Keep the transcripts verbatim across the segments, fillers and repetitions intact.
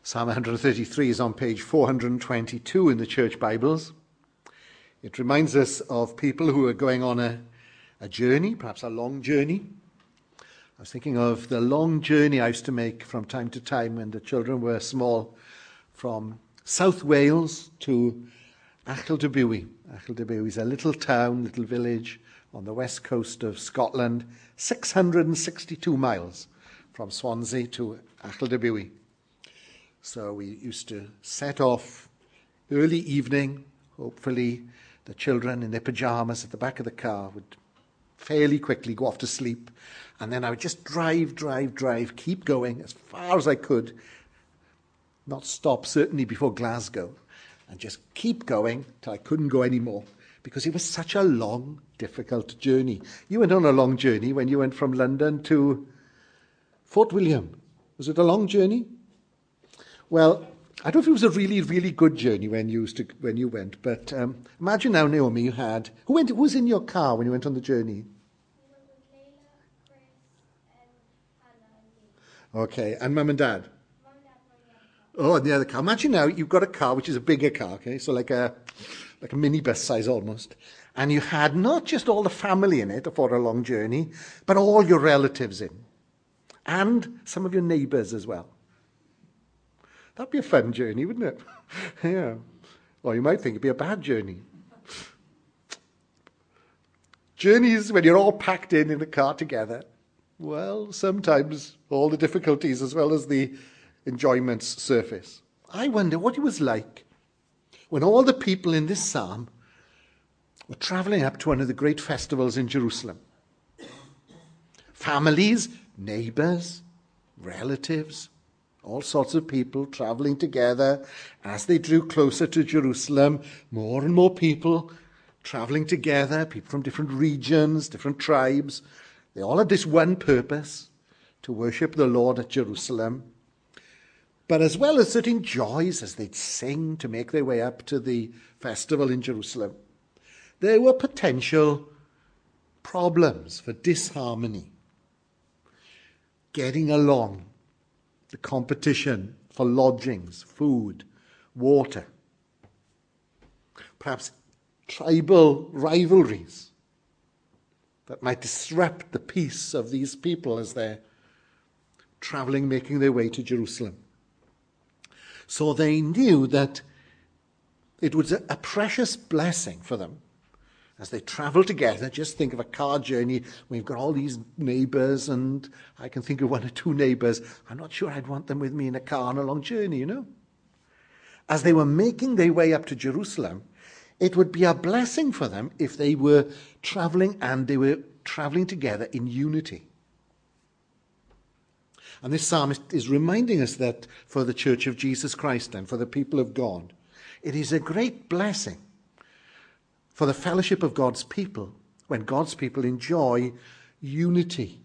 Psalm one thirty-three is on page four hundred twenty-two in the church Bibles. It reminds us of people who are going on a, a journey, perhaps a long journey. I was thinking of the long journey I used to make from time to time when the children were small, from South Wales to Achildebuwy. Achildebuwy is a little town, little village on the west coast of Scotland, six hundred sixty-two miles from Swansea to Achildebuwy. So we used to set off early evening. Hopefully the children in their pajamas at the back of the car would fairly quickly go off to sleep. And then I would just drive, drive, drive, keep going as far as I could. Not stop, certainly before Glasgow. And just keep going till I couldn't go anymore. Because it was such a long, difficult journey. You went on a long journey when you went from London to Fort William. Was it a long journey? Well, I don't know if it was a really, really good journey when you used to, when you went, but um, imagine now, Naomi, you had... Who, went, who was in your car when you went on the journey? Layla, Chris, and Hannah, and Okay, and Mum and Dad? Mum and Dad were in the other car. Oh, and the other car. Imagine now you've got a car which is a bigger car, okay, so like a like a minibus size almost, and you had not just all the family in it for a long journey, but all your relatives in, and some of your neighbours as well. That'd be a fun journey, wouldn't it? Yeah. Or you might think it'd be a bad journey. Journeys when you're all packed in in a car together, well, sometimes all the difficulties as well as the enjoyments surface. I wonder what it was like when all the people in this psalm were travelling up to one of the great festivals in Jerusalem. Families, neighbours, relatives, all sorts of people travelling together. As they drew closer to Jerusalem, more and more people travelling together, people from different regions, different tribes. They all had this one purpose, to worship the Lord at Jerusalem. But as well as certain joys as they'd sing to make their way up to the festival in Jerusalem, there were potential problems for disharmony, getting along, the competition for lodgings, food, water, perhaps tribal rivalries that might disrupt the peace of these people as they're traveling, making their way to Jerusalem. So they knew that it was a precious blessing for them as they travel together. Just think of a car journey. We've got all these neighbours, and I can think of one or two neighbours. I'm not sure I'd want them with me in a car on a long journey, you know. As they were making their way up to Jerusalem, it would be a blessing for them if they were travelling and they were travelling together in unity. And this psalmist is reminding us that for the Church of Jesus Christ and for the people of God, it is a great blessing for the fellowship of God's people when God's people enjoy unity.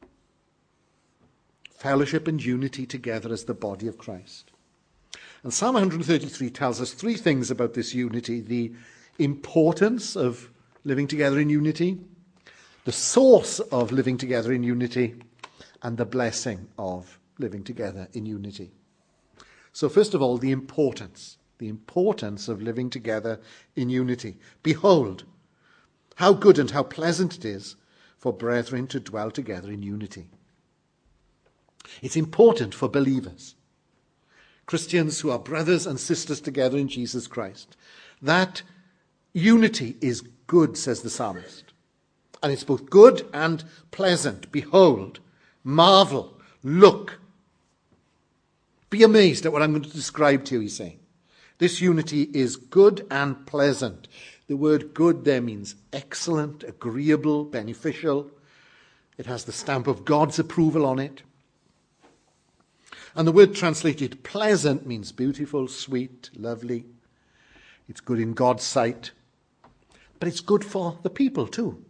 Fellowship and unity together as the body of Christ. And Psalm one thirty-three tells us three things about this unity: the importance of living together in unity, the source of living together in unity, and the blessing of living together in unity. So first of all, the importance. The importance of living together in unity. Behold, how good and how pleasant it is for brethren to dwell together in unity. It's important for believers, Christians who are brothers and sisters together in Jesus Christ. That unity is good, says the psalmist. And it's both good and pleasant. Behold, marvel, look. Be amazed at what I'm going to describe to you, he's saying. This unity is good and pleasant. The word good there means excellent, agreeable, beneficial. It has the stamp of God's approval on it. And the word translated pleasant means beautiful, sweet, lovely. It's good in God's sight. But it's good for the people too.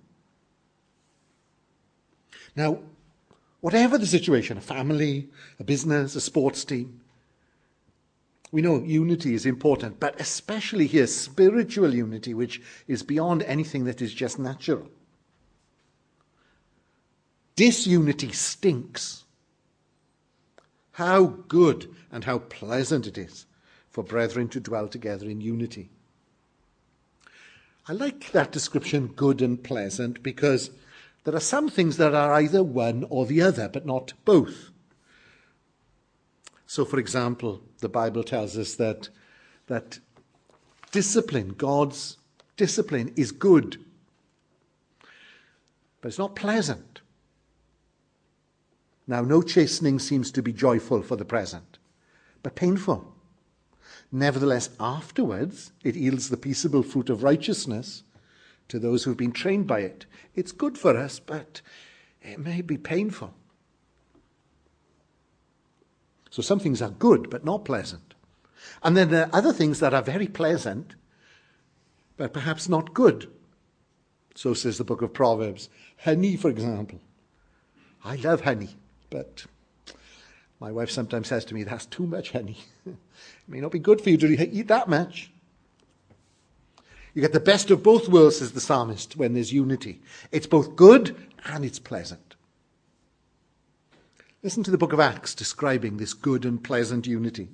Now, whatever the situation, a family, a business, a sports team, we know unity is important, but especially here, spiritual unity, which is beyond anything that is just natural. Disunity stinks. How good and how pleasant it is for brethren to dwell together in unity. I like that description, good and pleasant, because there are some things that are either one or the other, but not both. So, for example, the Bible tells us that, that discipline, God's discipline, is good, but it's not pleasant. Now, no chastening seems to be joyful for the present, but painful. Nevertheless, afterwards, it yields the peaceable fruit of righteousness to those who have been trained by it. It's good for us, but it may be painful. So some things are good, but not pleasant. And then there are other things that are very pleasant, but perhaps not good. So says the book of Proverbs. Honey, for example. I love honey, but my wife sometimes says to me, that's too much honey. It may not be good for you to eat that much. You get the best of both worlds, says the psalmist, when there's unity. It's both good and it's pleasant. Listen to the book of Acts describing this good and pleasant unity.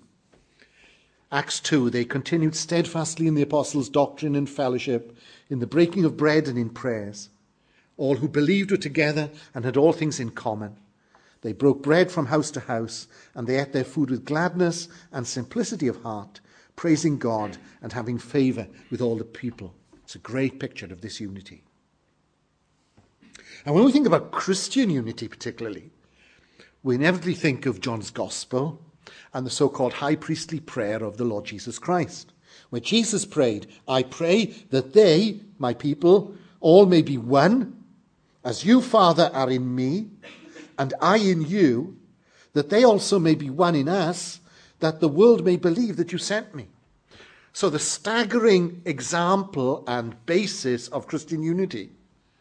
Acts two, they continued steadfastly in the apostles' doctrine and fellowship, in the breaking of bread and in prayers. All who believed were together and had all things in common. They broke bread from house to house, and they ate their food with gladness and simplicity of heart, praising God and having favour with all the people. It's a great picture of this unity. And when we think about Christian unity particularly, we inevitably think of John's Gospel and the so-called high priestly prayer of the Lord Jesus Christ, where Jesus prayed, I pray that they, my people, all may be one, as you, Father, are in me, and I in you, that they also may be one in us, that the world may believe that you sent me. So the staggering example and basis of Christian unity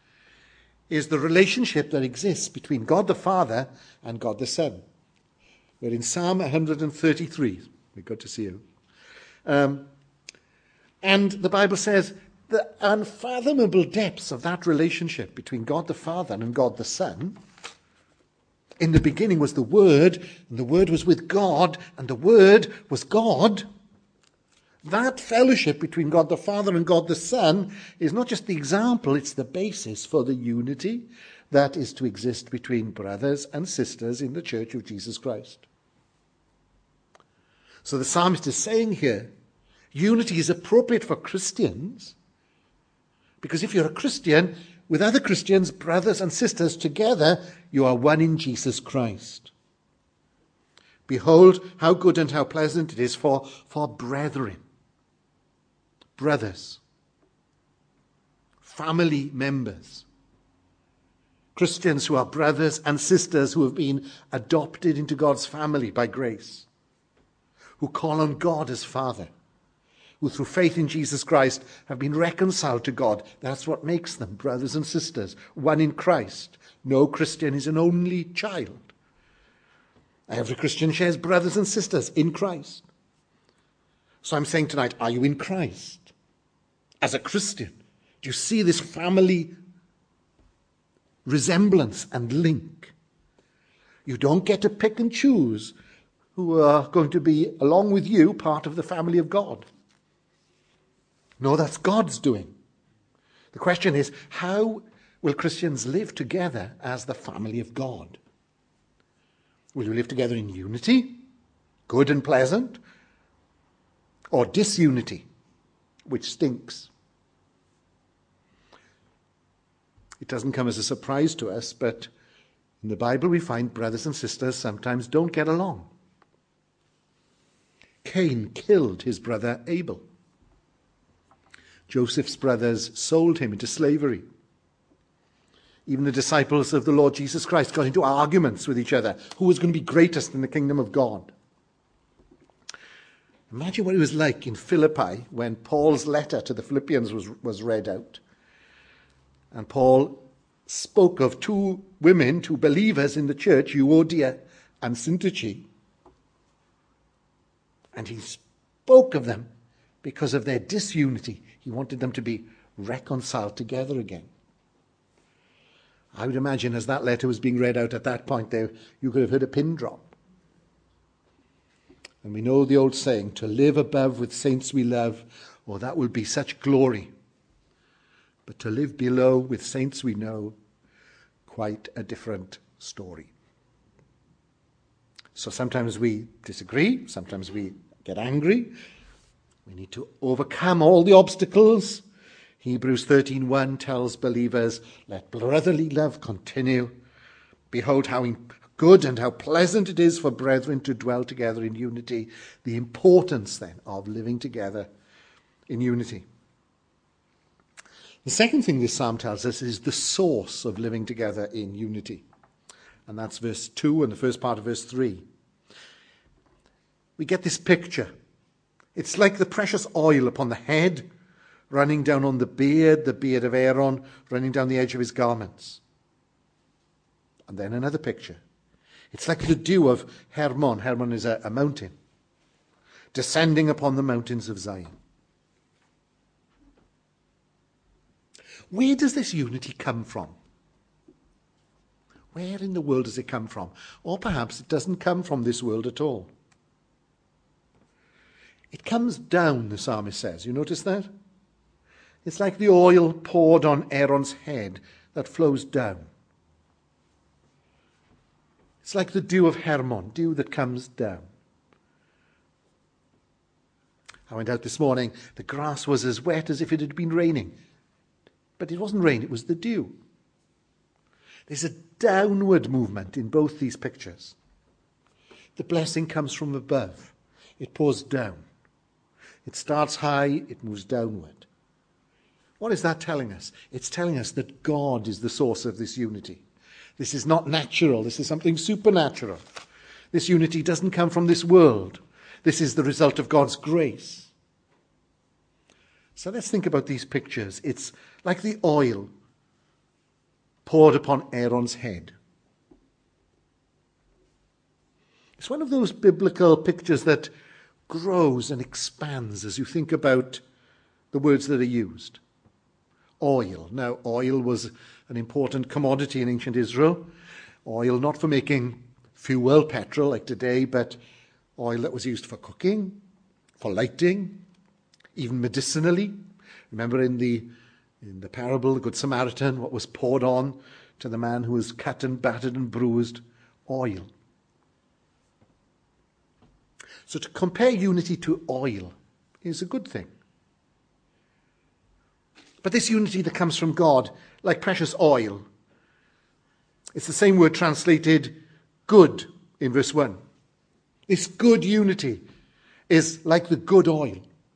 is the relationship that exists between God the Father and God the Son. We're in Psalm one thirty-three. We're good to see you. Um, and the Bible says the unfathomable depths of that relationship between God the Father and God the Son. In the beginning was the Word, and the Word was with God, and the Word was God. That fellowship between God the Father and God the Son is not just the example, it's the basis for the unity that is to exist between brothers and sisters in the Church of Jesus Christ. So the psalmist is saying here, unity is appropriate for Christians, because if you're a Christian, with other Christians, brothers and sisters together, you are one in Jesus Christ. Behold, how good and how pleasant it is for, for brethren, brothers, family members, Christians who are brothers and sisters who have been adopted into God's family by grace, who call on God as Father, who through faith in Jesus Christ have been reconciled to God. That's what makes them brothers and sisters, one in Christ. No Christian is an only child. Every Christian shares brothers and sisters in Christ. So I'm saying tonight, are you in Christ? As a Christian, do you see this family resemblance and link? You don't get to pick and choose who are going to be, along with you, part of the family of God. No, that's God's doing. The question is, how will Christians live together as the family of God? Will you live together in unity, good and pleasant, or disunity, which stinks? It doesn't come as a surprise to us, but in the Bible we find brothers and sisters sometimes don't get along. Cain killed his brother Abel. Joseph's brothers sold him into slavery. Even the disciples of the Lord Jesus Christ got into arguments with each other. Who was going to be greatest in the kingdom of God? Imagine what it was like in Philippi when Paul's letter to the Philippians was, was read out. And Paul spoke of two women, two believers in the church, Euodia and Syntyche. And he spoke of them because of their disunity. He wanted them to be reconciled together again. I would imagine as that letter was being read out at that point there, you could have heard a pin drop. And we know the old saying, to live above with saints we love, oh, that will be such glory. But to live below with saints we know, quite a different story. So sometimes we disagree, sometimes we get angry. We need to overcome all the obstacles. Hebrews thirteen one tells believers, let brotherly love continue. Behold how good and how pleasant it is for brethren to dwell together in unity. The importance then of living together in unity. The second thing this psalm tells us is the source of living together in unity. And that's verse two and the first part of verse three. We get this picture. It's like the precious oil upon the head, running down on the beard, the beard of Aaron, running down the edge of his garments. And then another picture. It's like the dew of Hermon. Hermon is a, a mountain, descending upon the mountains of Zion. Where does this unity come from? Where in the world does it come from? Or perhaps it doesn't come from this world at all. It comes down, the psalmist says. You notice that? It's like the oil poured on Aaron's head that flows down. It's like the dew of Hermon, dew that comes down. I went out this morning. The grass was as wet as if it had been raining. But it wasn't rain, it was the dew. There's a downward movement in both these pictures. The blessing comes from above. It pours down. It starts high, it moves downward. What is that telling us? It's telling us that God is the source of this unity. This is not natural. This is something supernatural. This unity doesn't come from this world. This is the result of God's grace. So let's think about these pictures. It's like the oil poured upon Aaron's head. It's one of those biblical pictures that grows and expands as you think about the words that are used. Oil. Now, oil was an important commodity in ancient Israel. Oil not for making fuel, petrol like today, but oil that was used for cooking, for lighting, even medicinally. Remember in the in the parable, the Good Samaritan, what was poured on to the man who was cut and battered and bruised? Oil. So to compare unity to oil is a good thing. But this unity that comes from God, like precious oil, it's the same word translated good in verse one. This good unity is like the good oil.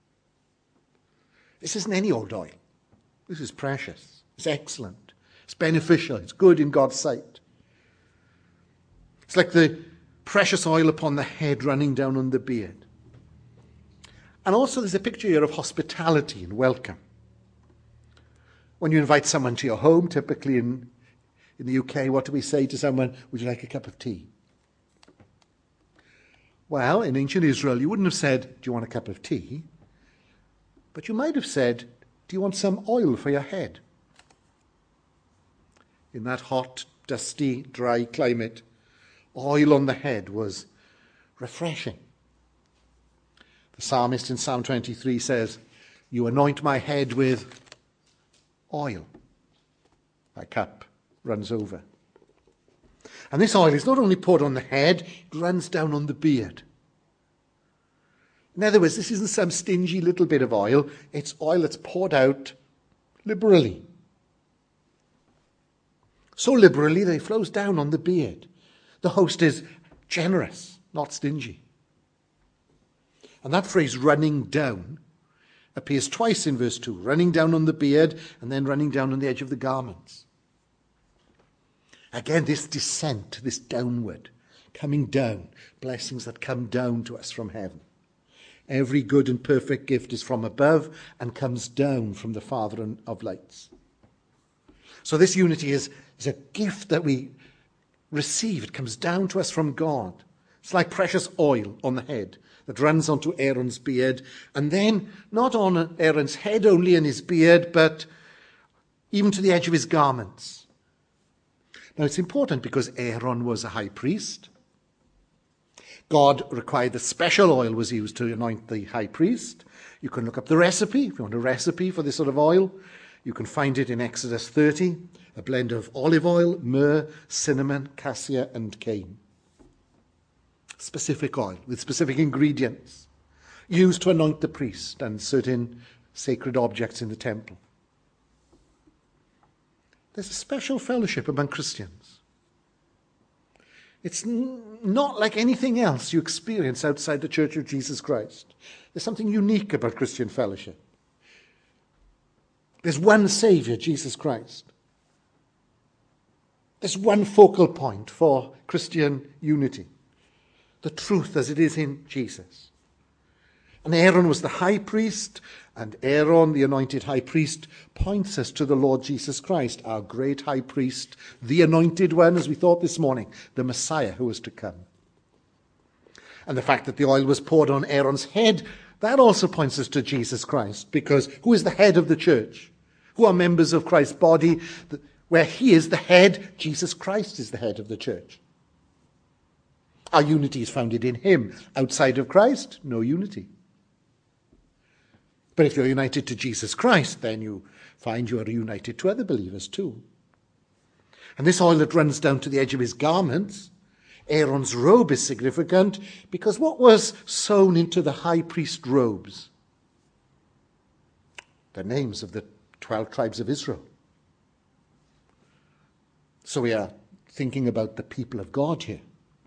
This isn't any old oil. This is precious. It's excellent. It's beneficial. It's good in God's sight. It's like the precious oil upon the head running down on the beard. And also there's a picture here of hospitality and welcome. When you invite someone to your home, typically in, in the U K, what do we say to someone? Would you like a cup of tea? Well, in ancient Israel, you wouldn't have said, do you want a cup of tea? But you might have said, do you want some oil for your head? In that hot, dusty, dry climate, oil on the head was refreshing. The psalmist in Psalm twenty-three says, you anoint my head with oil. My cup runs over. And this oil is not only poured on the head, it runs down on the beard. In other words, this isn't some stingy little bit of oil. It's oil that's poured out liberally. So liberally that it flows down on the beard. The host is generous, not stingy. And that phrase, running down, appears twice in verse two. Running down on the beard and then running down on the edge of the garments. Again, this descent, this downward, coming down, blessings that come down to us from heaven. Every good and perfect gift is from above and comes down from the Father of lights. So this unity is, is a gift that we receive. It comes down to us from God. It's like precious oil on the head that runs onto Aaron's beard, and then not on Aaron's head only and his beard, but even to the edge of his garments. Now it's important because Aaron was a high priest. God required that special oil was used to anoint the high priest. You can look up the recipe. If you want a recipe for this sort of oil, you can find it in Exodus thirty, a blend of olive oil, myrrh, cinnamon, cassia, and cane. Specific oil with specific ingredients used to anoint the priest and certain sacred objects in the temple. There's a special fellowship among Christians. It's n- not like anything else you experience outside the Church of Jesus Christ. There's something unique about Christian fellowship. There's one Saviour, Jesus Christ. There's one focal point for Christian unity. The truth as it is in Jesus. And Aaron was the high priest, and Aaron, the anointed high priest, points us to the Lord Jesus Christ, our great high priest, the anointed one, as we thought this morning, the Messiah who was to come. And the fact that the oil was poured on Aaron's head, that also points us to Jesus Christ, because who is the head of the church? Who are members of Christ's body? Where he is the head, Jesus Christ is the head of the church. Our unity is founded in him. Outside of Christ, no unity. But if you're united to Jesus Christ, then you find you are united to other believers too. And this oil that runs down to the edge of his garments, Aaron's robe, is significant because what was sewn into the high priest robes? The names of the twelve tribes of Israel. So we are thinking about the people of God here.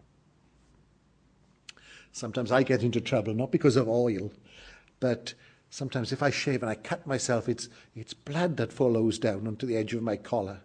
Sometimes I get into trouble, not because of oil, but sometimes if I shave and I cut myself, it's, it's blood that follows down onto the edge of my collar.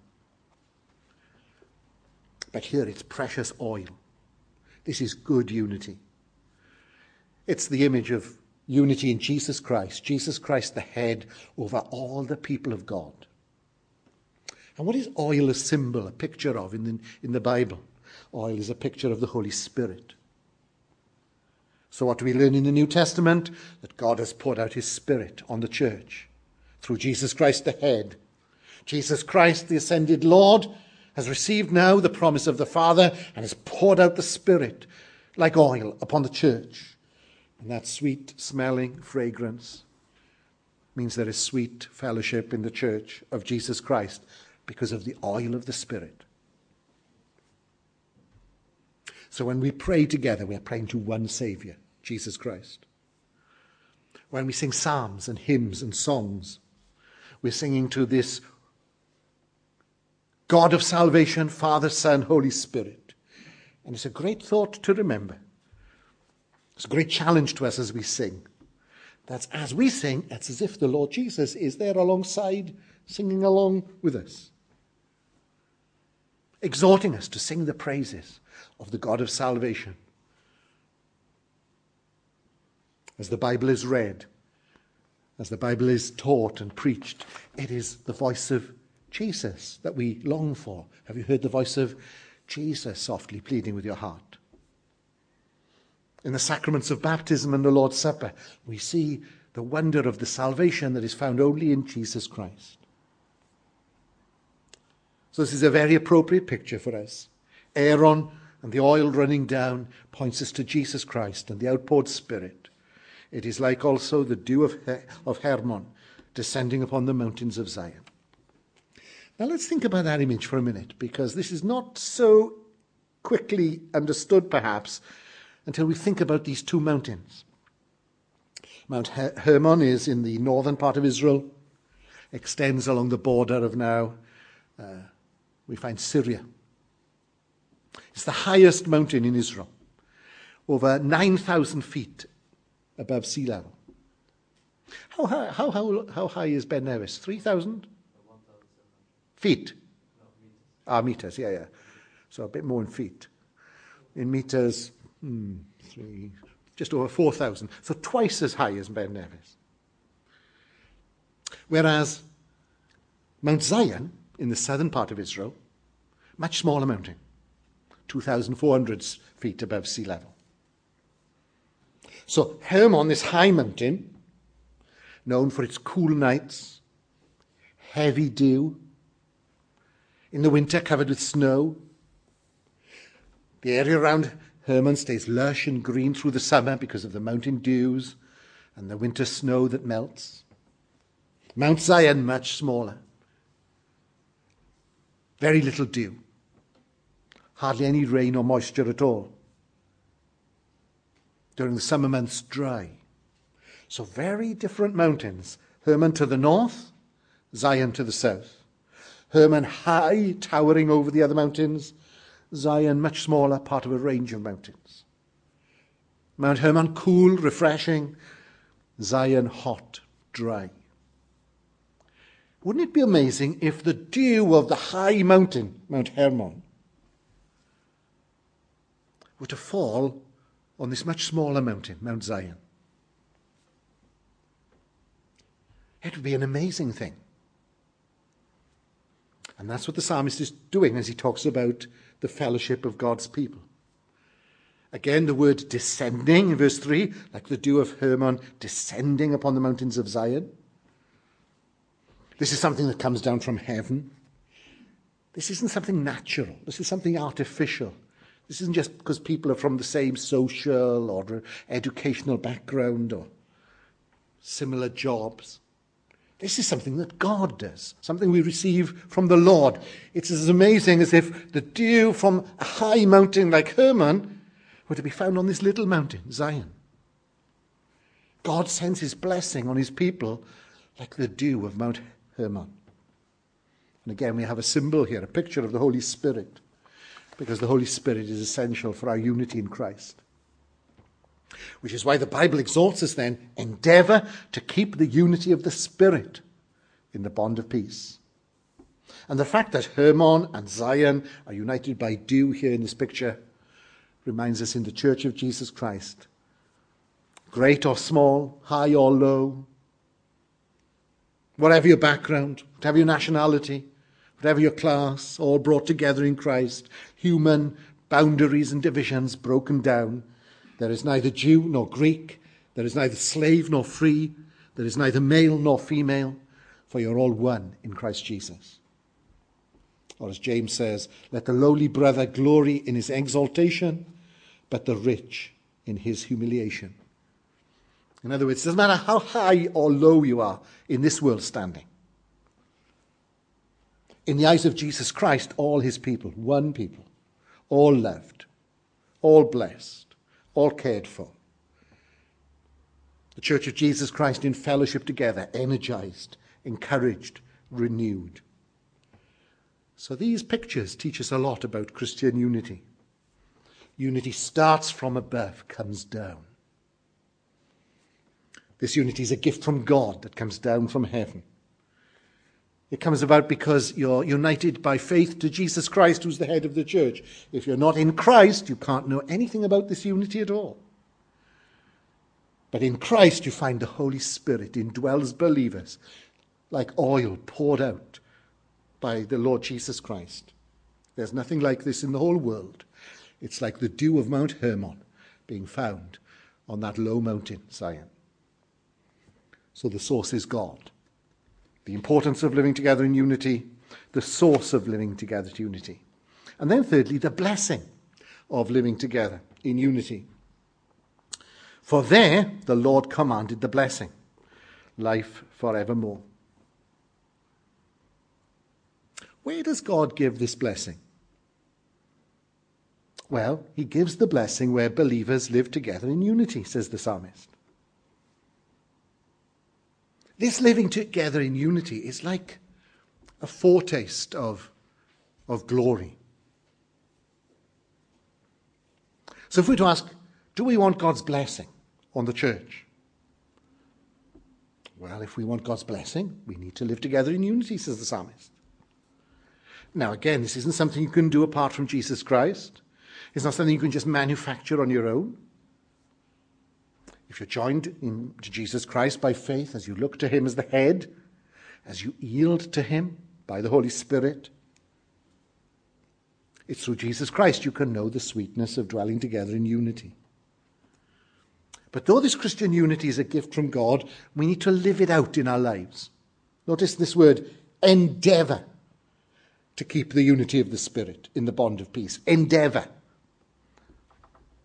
But here it's precious oil. This is good unity. It's the image of unity in Jesus Christ. Jesus Christ, the head over all the people of God. And what is oil a symbol, a picture of in the, in the Bible? Oil is a picture of the Holy Spirit. So what do we learn in the New Testament? That God has poured out his Spirit on the church through Jesus Christ the head. Jesus Christ, the ascended Lord, has received now the promise of the Father and has poured out the Spirit like oil upon the church. And that sweet smelling fragrance means there is sweet fellowship in the church of Jesus Christ because of the oil of the Spirit. So when we pray together, we are praying to one Saviour, Jesus Christ. When we sing psalms and hymns and songs, we're singing to this God of salvation, Father, Son, Holy Spirit. And it's a great thought to remember. It's a great challenge to us as we sing. That's as we sing, it's as if the Lord Jesus is there alongside, singing along with us, exhorting us to sing the praises of the God of salvation. As the Bible is read, as the Bible is taught and preached, it is the voice of Jesus that we long for. Have you heard the voice of Jesus softly pleading with your heart? In the sacraments of baptism and the Lord's Supper, we see the wonder of the salvation that is found only in Jesus Christ. So this is a very appropriate picture for us. Aaron and the oil running down points us to Jesus Christ and the outpoured Spirit. It is like also the dew of, Her- of Hermon descending upon the mountains of Zion. Now let's think about that image for a minute, because this is not so quickly understood perhaps until we think about these two mountains. Mount Her- Hermon is in the northern part of Israel, extends along the border of now, uh, we find Syria. It's the highest mountain in Israel, over nine thousand feet above sea level. How high, how, how, how high is Ben Nevis? three thousand? Feet? Ah, meters, yeah, yeah. So a bit more in feet. In meters, hmm, three, just over four thousand. So twice as high as Ben Nevis. Whereas Mount Zion, in the southern part of Israel, much smaller mountain, two thousand four hundred feet above sea level. So Hermon, this high mountain, known for its cool nights, heavy dew, in the winter covered with snow. The area around Hermon stays lush and green through the summer because of the mountain dews and the winter snow that melts. Mount Zion, much smaller. Very little dew. Hardly any rain or moisture at all. During the summer months, dry. So very different mountains. Hermon to the north, Zion to the south. Hermon high, towering over the other mountains. Zion much smaller, part of a range of mountains. Mount Hermon cool, refreshing. Zion hot, dry. Wouldn't it be amazing if the dew of the high mountain, Mount Hermon, were to fall on this much smaller mountain, Mount Zion? It would be an amazing thing. And that's what the psalmist is doing as he talks about the fellowship of God's people. Again, the word descending in verse three, like the dew of Hermon descending upon the mountains of Zion. This is something that comes down from heaven. This isn't something natural. This is something artificial. This isn't just because people are from the same social or educational background or similar jobs. This is something that God does, something we receive from the Lord. It's as amazing as if the dew from a high mountain like Hermon were to be found on this little mountain, Zion. God sends his blessing on his people like the dew of Mount Hermon. And again, we have a symbol here, a picture of the Holy Spirit, because the Holy Spirit is essential for our unity in Christ. Which is why the Bible exhorts us then, endeavour to keep the unity of the Spirit in the bond of peace. And the fact that Hermon and Zion are united by dew here in this picture reminds us in the Church of Jesus Christ, great or small, high or low, whatever your background, whatever your nationality, whatever your class, all brought together in Christ, human boundaries and divisions broken down. There is neither Jew nor Greek. There is neither slave nor free. There is neither male nor female, for you're all one in Christ Jesus. Or as James says, let the lowly brother glory in his exaltation, but the rich in his humiliation. In other words, it doesn't matter how high or low you are in this world standing. In the eyes of Jesus Christ, all his people, one people, all loved, all blessed, all cared for. The Church of Jesus Christ in fellowship together, energized, encouraged, renewed. So these pictures teach us a lot about Christian unity. Unity starts from above, comes down. This unity is a gift from God that comes down from heaven. It comes about because you're united by faith to Jesus Christ, who's the head of the church. If you're not in Christ, you can't know anything about this unity at all. But in Christ, you find the Holy Spirit indwells believers like oil poured out by the Lord Jesus Christ. There's nothing like this in the whole world. It's like the dew of Mount Hermon being found on that low mountain, Zion. So the source is God. The importance of living together in unity, the source of living together in unity. And then thirdly, the blessing of living together in unity. For there the Lord commanded the blessing, life forevermore. Where does God give this blessing? Well, he gives the blessing where believers live together in unity, says the psalmist. This living together in unity is like a foretaste of, of glory. So if we were to ask, do we want God's blessing on the church? Well, if we want God's blessing, we need to live together in unity, says the psalmist. Now again, this isn't something you can do apart from Jesus Christ. It's not something you can just manufacture on your own. If you're joined in, to Jesus Christ by faith, as you look to him as the head, as you yield to him by the Holy Spirit, it's through Jesus Christ you can know the sweetness of dwelling together in unity. But though this Christian unity is a gift from God, we need to live it out in our lives. Notice this word, endeavour to keep the unity of the Spirit in the bond of peace. Endeavour.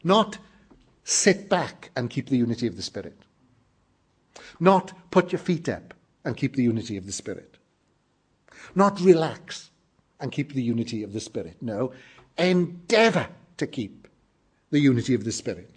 Not sit back and keep the unity of the Spirit. Not put your feet up and keep the unity of the Spirit. Not relax and keep the unity of the Spirit. No, endeavour to keep the unity of the Spirit.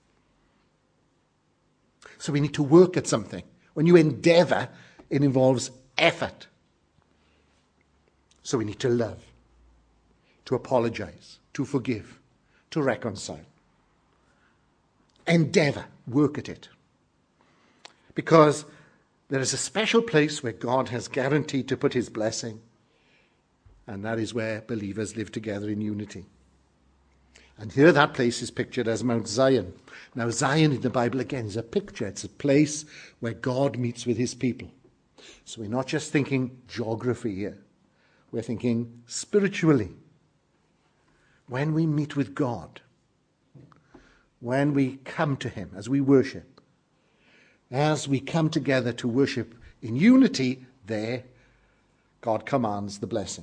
So we need to work at something. When you endeavour, it involves effort. So we need to love, to apologise, to forgive, to reconcile. Endeavour, work at it. Because there is a special place where God has guaranteed to put his blessing, and that is where believers live together in unity. And here that place is pictured as Mount Zion. Now, Zion in the Bible, again, is a picture. It's a place where God meets with his people. So we're not just thinking geography here. We're thinking spiritually. When we meet with God, when we come to him as we worship, as we come together to worship in unity, there, God commands the blessing.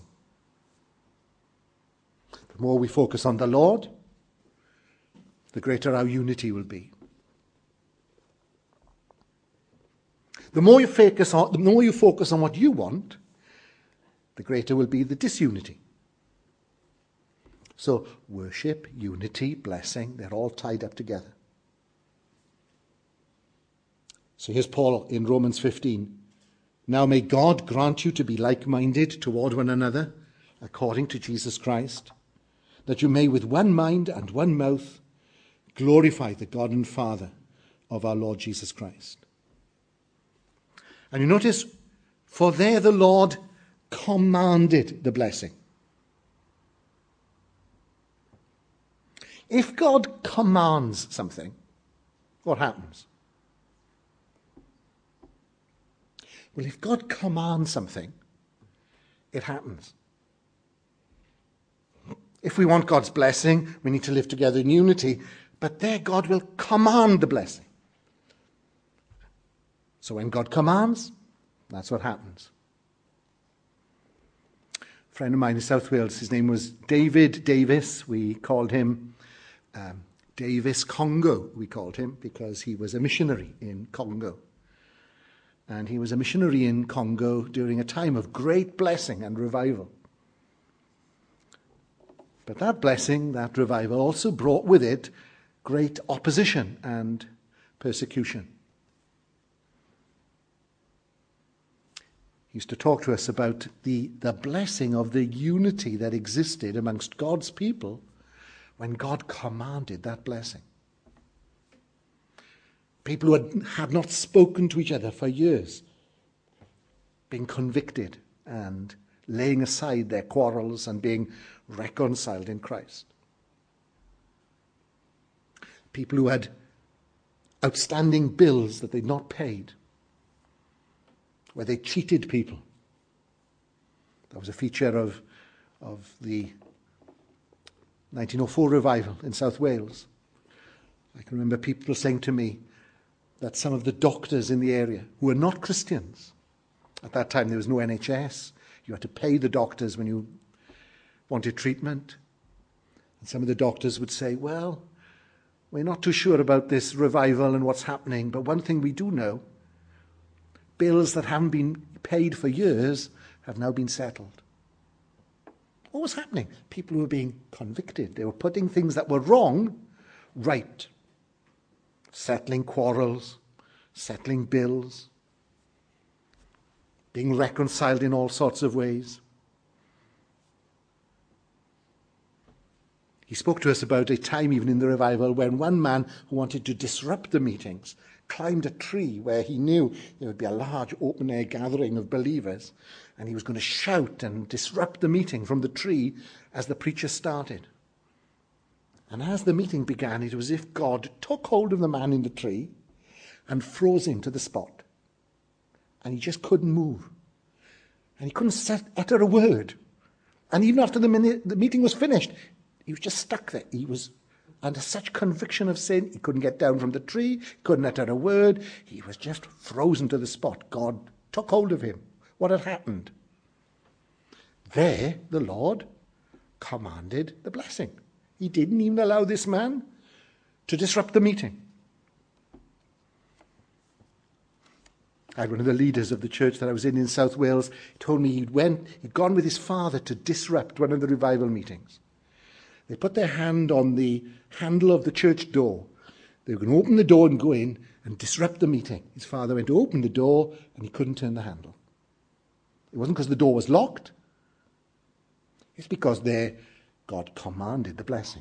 The more we focus on the Lord, the greater our unity will be. The more you focus on, the more you focus on what you want, the greater will be the disunity. So worship, unity, blessing, they're all tied up together. So here's Paul in Romans fifteen. Now may God grant you to be like-minded toward one another, according to Jesus Christ, that you may with one mind and one mouth glorify the God and Father of our Lord Jesus Christ. And you notice, for there the Lord commanded the blessing. If God commands something, what happens? Well, if God commands something, it happens. If we want God's blessing, we need to live together in unity, but there God will command the blessing. So when God commands, that's what happens. A friend of mine in South Wales, his name was David Davis. We called him um, Davis Congo, we called him, because he was a missionary in Congo. And he was a missionary in Congo during a time of great blessing and revival. But that blessing, that revival, also brought with it great opposition and persecution. He used to talk to us about the, the blessing of the unity that existed amongst God's people when God commanded that blessing. People who had, had not spoken to each other for years, being convicted and laying aside their quarrels and being reconciled in Christ. People who had outstanding bills that they'd not paid, where they cheated people. That was a feature of, of the nineteen oh four revival in South Wales. I can remember people saying to me that some of the doctors in the area who were not Christians, at that time there was no N H S, you had to pay the doctors when you wanted treatment. And some of the doctors would say, well, we're not too sure about this revival and what's happening, but one thing we do know, bills that haven't been paid for years have now been settled. What was happening? People were being convicted. They were putting things that were wrong right. Settling quarrels, settling bills, being reconciled in all sorts of ways. He spoke to us about a time even in the revival when one man who wanted to disrupt the meetings climbed a tree where he knew there would be a large open-air gathering of believers, and he was going to shout and disrupt the meeting from the tree as the preacher started. And as the meeting began, it was as if God took hold of the man in the tree and froze him to the spot. And he just couldn't move. And he couldn't set, utter a word. And even after the, minute, the meeting was finished, he was just stuck there. He was under such conviction of sin, he couldn't get down from the tree, he couldn't utter a word. He was just frozen to the spot. God took hold of him. What had happened? There, the Lord commanded the blessing. He didn't even allow this man to disrupt the meeting. I had one of the leaders of the church that I was in in South Wales. He told me he'd, went, he'd gone with his father to disrupt one of the revival meetings. They put their hand on the handle of the church door. They were going to open the door and go in and disrupt the meeting. His father went to open the door and he couldn't turn the handle. It wasn't because the door was locked. It's because there God commanded the blessing.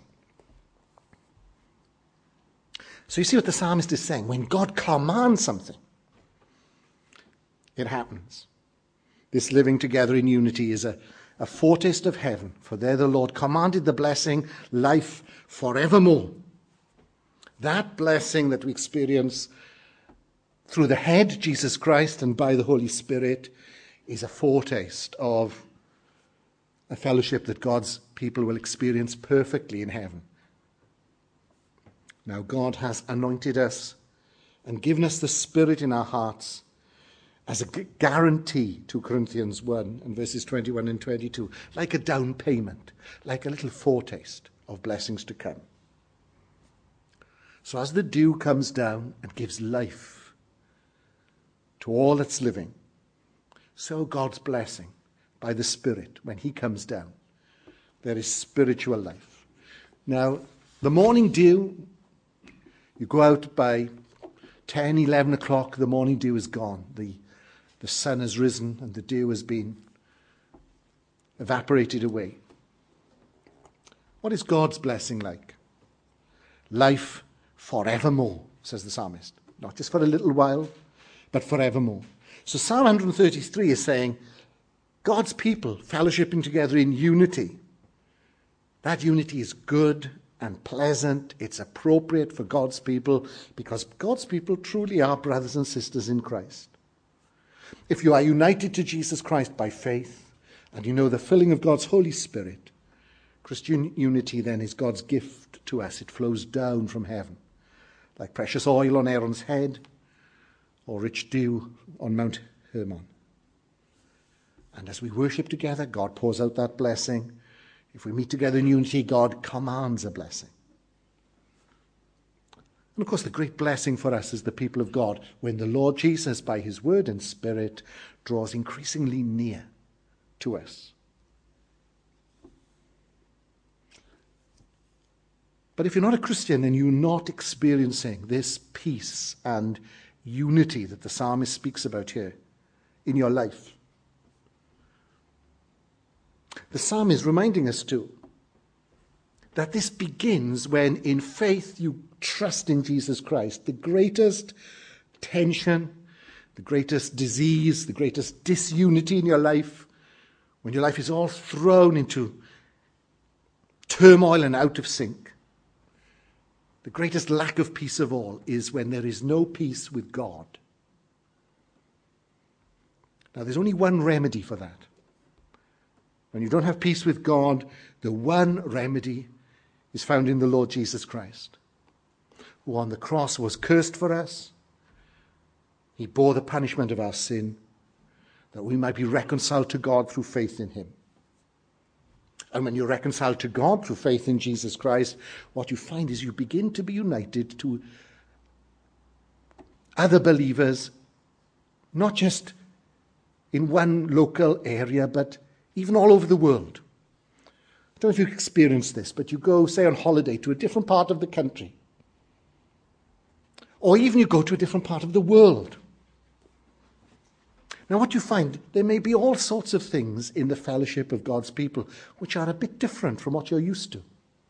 So you see what the psalmist is saying. When God commands something, it happens. This living together in unity is a, a foretaste of heaven, for there the Lord commanded the blessing, life forevermore. That blessing that we experience through the head, Jesus Christ, and by the Holy Spirit is a foretaste of a fellowship that God's people will experience perfectly in heaven. Now God has anointed us and given us the Spirit in our hearts as a guarantee, two Corinthians one and verses twenty-one and twenty-two, like a down payment, like a little foretaste of blessings to come. So as the dew comes down and gives life to all that's living, so God's blessing by the Spirit, when he comes down, there is spiritual life. Now, the morning dew, you go out by ten, eleven o'clock, the morning dew is gone. The The sun has risen and the dew has been evaporated away. What is God's blessing like? Life forevermore, says the psalmist. Not just for a little while, but forevermore. So Psalm one thirty-three is saying, God's people fellowshipping together in unity. That unity is good and pleasant. It's appropriate for God's people because God's people truly are brothers and sisters in Christ. If you are united to Jesus Christ by faith, and you know the filling of God's Holy Spirit, Christian unity then is God's gift to us. It flows down from heaven, like precious oil on Aaron's head, or rich dew on Mount Hermon. And as we worship together, God pours out that blessing. If we meet together in unity, God commands a blessing. And of course, the great blessing for us as the people of God, when the Lord Jesus, by his word and Spirit, draws increasingly near to us. But if you're not a Christian, then you're not experiencing this peace and unity that the psalmist speaks about here in your life. The psalm is reminding us too that this begins when in faith you trust in Jesus Christ. The greatest tension, the greatest disease, the greatest disunity in your life, when your life is all thrown into turmoil and out of sync, the greatest lack of peace of all is when there is no peace with God. Now, there's only one remedy for that. When you don't have peace with God, the one remedy is found in the Lord Jesus Christ, who on the cross was cursed for us. He bore the punishment of our sin, that we might be reconciled to God through faith in him. And when you're reconciled to God through faith in Jesus Christ, what you find is you begin to be united to other believers, not just in one local area, but even all over the world. I don't know if you've experienced this, but you go, say, on holiday to a different part of the country. Or even you go to a different part of the world. Now what you find, there may be all sorts of things in the fellowship of God's people which are a bit different from what you're used to.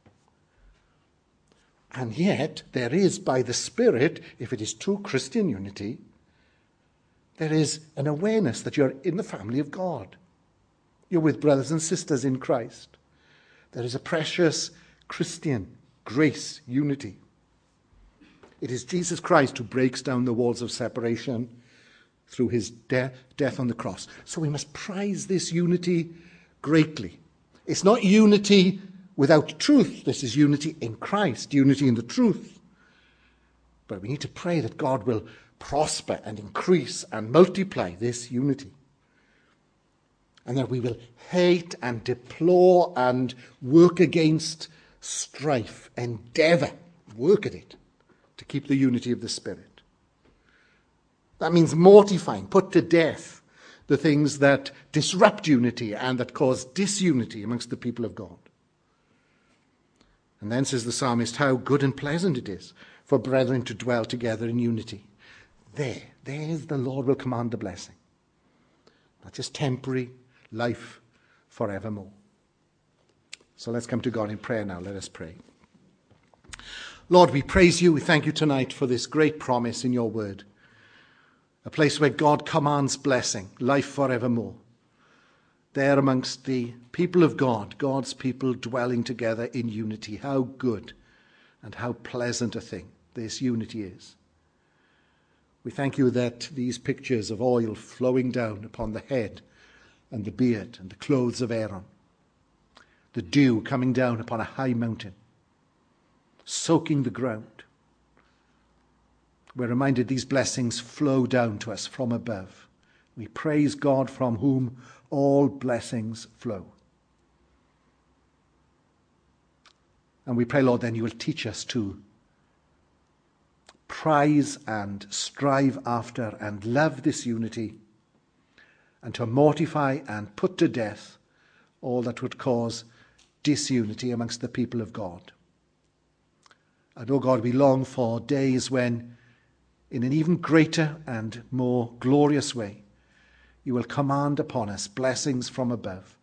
And yet, there is, by the Spirit, if it is true Christian unity, there is an awareness that you're in the family of God. You're with brothers and sisters in Christ. There is a precious Christian grace unity. It is Jesus Christ who breaks down the walls of separation through his de- death on the cross. So we must prize this unity greatly. It's not unity without truth. This is unity in Christ, unity in the truth. But we need to pray that God will prosper and increase and multiply this unity. And that we will hate and deplore and work against strife, endeavour work at it to keep the unity of the Spirit. That means mortifying, put to death the things that disrupt unity and that cause disunity amongst the people of God. And then says the psalmist, how good and pleasant it is for brethren to dwell together in unity. There, there's the Lord will command the blessing. Not just temporary, life forevermore. So let's come to God in prayer now. Let us pray. Lord, we praise you. We thank you tonight for this great promise in your word. A place where God commands blessing, life forevermore. There amongst the people of God, God's people dwelling together in unity. How good and how pleasant a thing this unity is. We thank you that these pictures of oil flowing down upon the head and the beard and the clothes of Aaron, the dew coming down upon a high mountain, soaking the ground. We're reminded these blessings flow down to us from above. We praise God from whom all blessings flow. And we pray, Lord, then you will teach us to prize and strive after and love this unity, and to mortify and put to death all that would cause disunity amongst the people of God. And, oh God, we long for days when, in an even greater and more glorious way, you will command upon us blessings from above,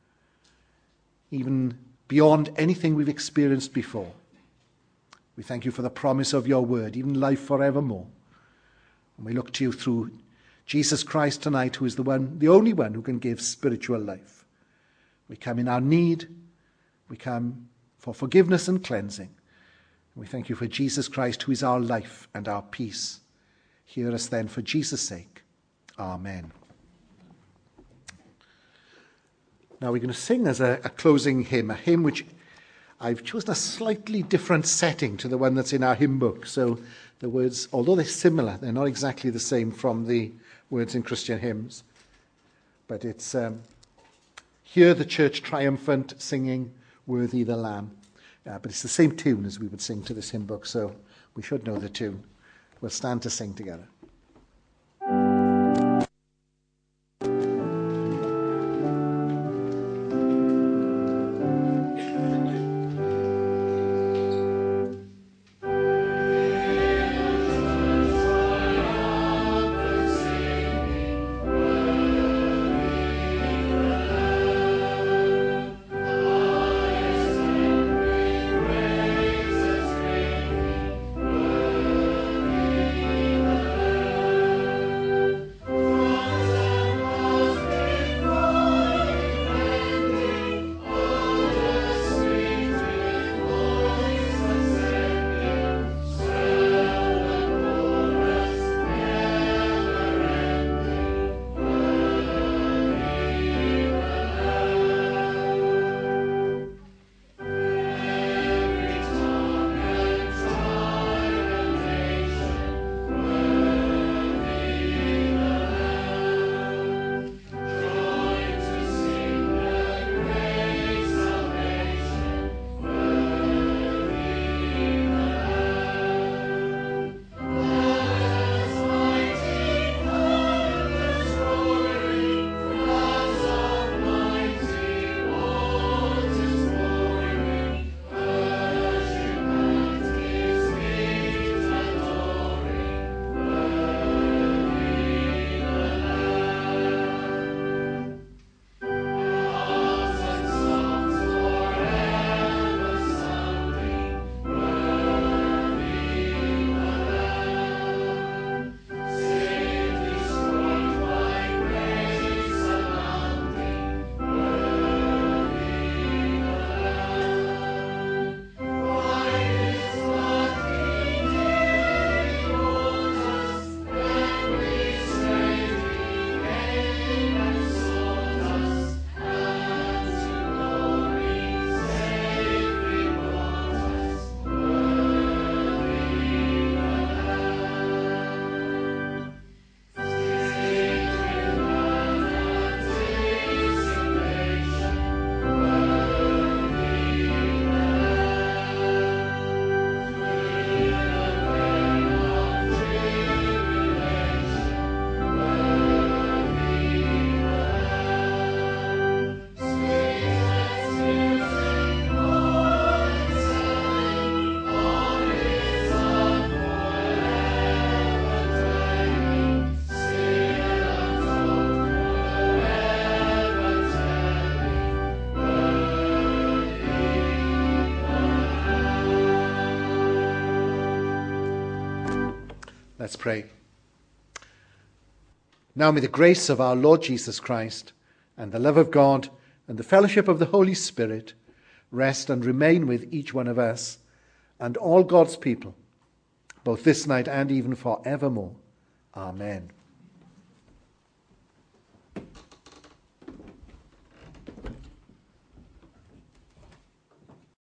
even beyond anything we've experienced before. We thank you for the promise of your word, even life forevermore. And we look to you through Jesus Christ tonight, who is the one, the only one who can give spiritual life. We come in our need. We come for forgiveness and cleansing. We thank you for Jesus Christ, who is our life and our peace. Hear us then for Jesus' sake. Amen. Now we're going to sing as a, a closing hymn, a hymn which I've chosen a slightly different setting to the one that's in our hymn book. So the words, although they're similar, they're not exactly the same from the words in Christian hymns. But it's, um, hear the church triumphant, singing, worthy the Lamb. Uh, but it's the same tune as we would sing to this hymn book, so we should know the tune. We'll stand to sing together. Thank you. Let's pray. Now may the grace of our Lord Jesus Christ and the love of God and the fellowship of the Holy Spirit rest and remain with each one of us and all God's people, both this night and even forevermore. Amen.